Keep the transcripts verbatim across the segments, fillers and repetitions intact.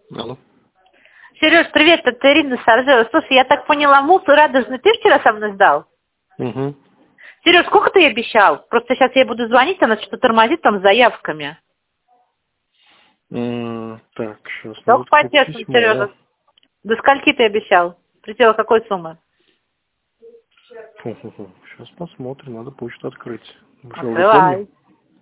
Алло. Сереж, привет, это Ирина Саржева. Слушай, я так поняла, муп и радужный ты вчера со мной сдал? Угу. Сереж, сколько ты обещал? Просто сейчас я буду звонить, она что-то тормозит там с заявками. М, Так, сейчас надо Только открыть по-честному, Сережа. письмо. До скольки ты обещал? Предела какой суммы? Сейчас посмотрим, надо почту открыть. Вы что, уже помню? Открывай.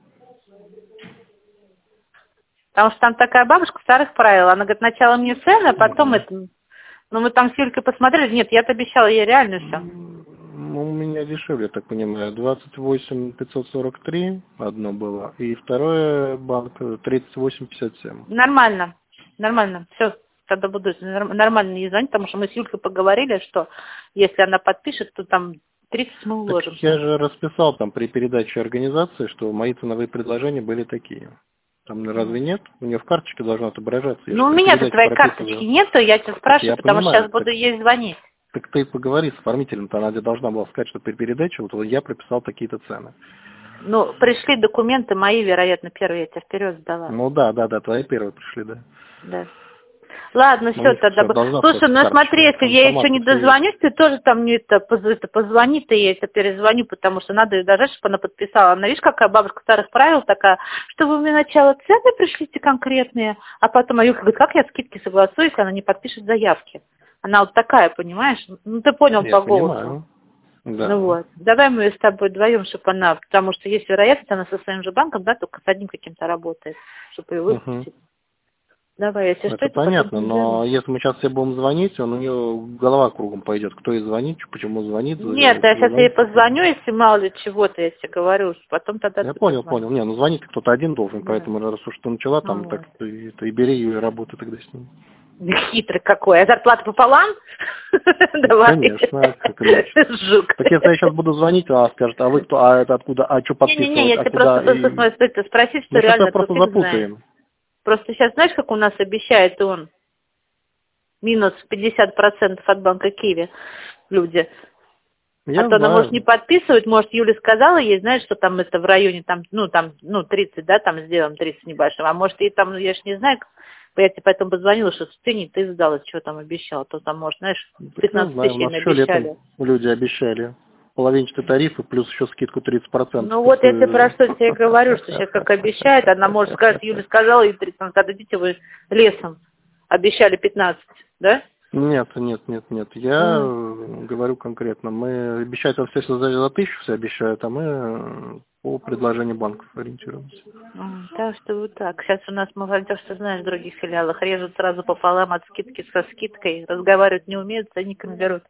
Потому что там такая бабушка старых правил. Она говорит, сначала мне цены, а потом Мгм. это... Ну, мы там с Юлькой посмотрели. Нет, я-то обещала ей реально все. М, Ну, у меня дешевле, я так понимаю. двадцать восемь пятьсот сорок три одно было. И второе банк э, тридцать восемь пятьдесят семь. Нормально. Нормально. Все. Тогда буду норм- нормально ей звонить, потому что мы с Юлькой поговорили, что если она подпишет, то там тридцать мы Так я уложимся. же расписал там при передаче организации, что мои ценовые предложения были такие. Там разве нет? У нее в карточке должно отображаться. Я же Ну, у при меня-то передаче твоей карточки прописываю. нету, я тебя Так я спрашиваю, потому что понимаю. сейчас Так, буду ей звонить. так ты поговори с оформителем-то, она тебе должна была сказать, что при передаче вот я прописал такие-то цены. Ну, пришли документы мои, вероятно, первые я тебе вперед сдала. Ну да, да, да, твои первые пришли, да. Да. Ладно, Ну, все, тогда... все, б- должна Слушай, остаться в ну смотри, карточке. если я еще не Информация все есть. дозвонюсь, ты тоже там мне это, поз- это позвони, ты ей это перезвоню, потому что надо ее дожать, чтобы она подписала. Она, видишь, какая бабушка старых правил такая, что вы мне сначала цены пришлите конкретные, а потом Аюха говорит, как я скидки согласую, если она не подпишет заявки. Она вот такая, понимаешь? Ну, ты понял Я по голосу. понимаю. Ну Да. вот. Давай мы с тобой вдвоем, чтобы она, потому что есть вероятность, она со своим же банком, да, только с одним каким-то работает, чтобы ее Угу. выпустить. Давай, если что, Это это потом понятно, перезвоню. но если мы сейчас все будем звонить, он у нее голова кругом пойдет. Кто ей звонит, почему звонит, Нет, я сейчас ей звонит. позвоню, если мало ли чего-то, я тебе говорю, потом тогда Я ты понял, позвони. понял. Не, ну звонить кто-то один должен, Да. поэтому раз уж ты начала, Ну там так вот. ты, ты и бери ее и работай тогда с ним. Хитрый какой. А зарплата пополам? Давай. Конечно, а как иначе. Жук. Так если я сейчас буду звонить, она скажет, а вы кто, а это откуда, а что Не-не-не, подписывать, я а тебе просто куда? просто И... смотри, спросить, что Мы сейчас реально, то просто фиг знает. запутаем. Просто сейчас знаешь, как у нас обещает он? Минус пятьдесят процентов от банка Киви люди. А Я то она, может, не знаю. подписывать, может, Юля сказала ей, знаешь, что там это в районе, там, ну, там, ну, тридцать, да, там сделаем тридцать небольшим. А может, и там, ну, я ж не знаю, как- я тебе поэтому позвонила, что ты не ты сдала, что там обещала. То там, может, знаешь, Так я пятнадцать знаю, тысяч у ей нас еще летом обещали. люди обещали половинчатый тариф и плюс еще скидку тридцать процентов. Ну, Так вот что... я тебе про что тебе говорю, что сейчас как обещает, она, может, скажет, Юля сказала, и тридцать, ну, тогда идите вы лесом. Обещали пятнадцать, да? Нет, нет, нет, нет. Я М. э, говорю конкретно. Мы обещают вам все за, за тысячу все обещают, а мы э, по предложению банков ориентируемся. М, Так что вот так. Сейчас у нас молодежь, ты знаешь, в других филиалах режут сразу пополам от скидки со скидкой. Разговаривать не умеют, ценниками берут.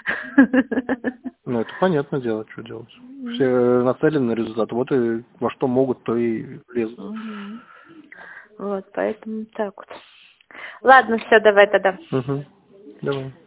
Ну, это понятное дело, что делать. Все нацелены на результат. Вот и во что могут, то и лезут. Мгм. Вот, поэтому так вот. Ладно, все, давай тогда. Угу. Давай.